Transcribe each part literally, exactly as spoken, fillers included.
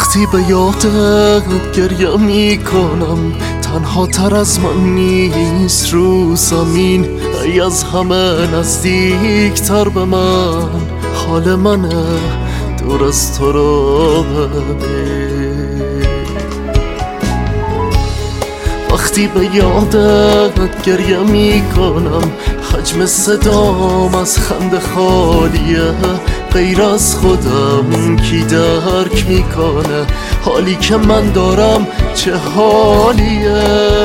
وقتی به یادت گریه میکنم تنها تر از من نیست رو زمین، ای از همه نزدیک تر به من حال منه دور از تو رو ببین. وقتی به یادت گریه میکنم حجم صدام از خنده خالیه، غیر از خودم کی درک میکنه حالی که من دارم چه حالیه.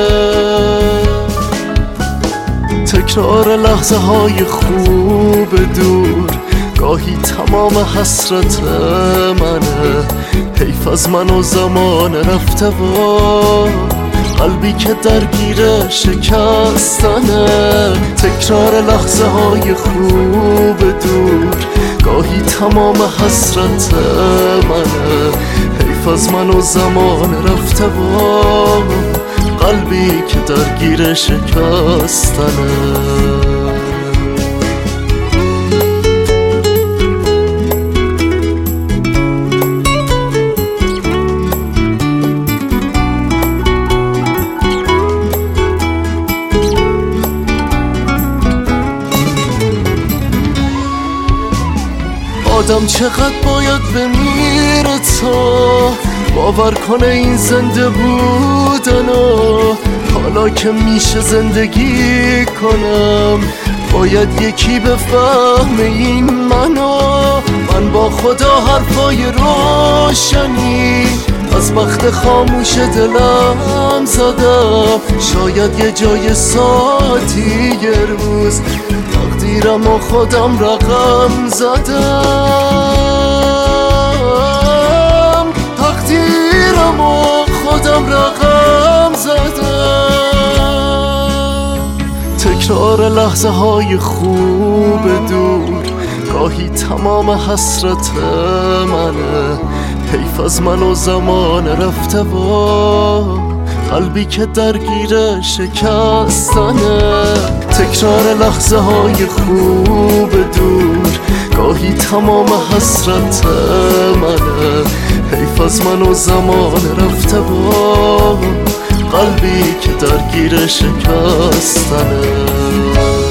تکرار لحظه های خوب دور گاهی تمام حسرت منه، حیف از من و زمان رفته و قلبی که درگیر شکستنه. تکرار لحظه های خوب دور گاهی تمام حسرت منه، حیف از من و زمان رفته و قلبی که درگیر شکستنه. آدم چقدر باید بمیره تا باور کنه این زنده بودن و حالا که میشه زندگی کنم باید یکی بفهمه این منو. من با خدا حرفای روشنی از بخت خاموش دلم زدم، شاید یه جای ساعتی یه روز تقدیرم و خودم رقم زدم، تقدیرم و خودم رقم زدم. تکرار لحظه های خوب دور گاهی تمام حسرت منه، حیف از من و زمان رفته و قلبی که درگیر شکستنه. تکرار لحظه های خوب دور گاهی تمام حسرت منه، حیف از من و زمان رفته و قلبی که درگیر شکستنه.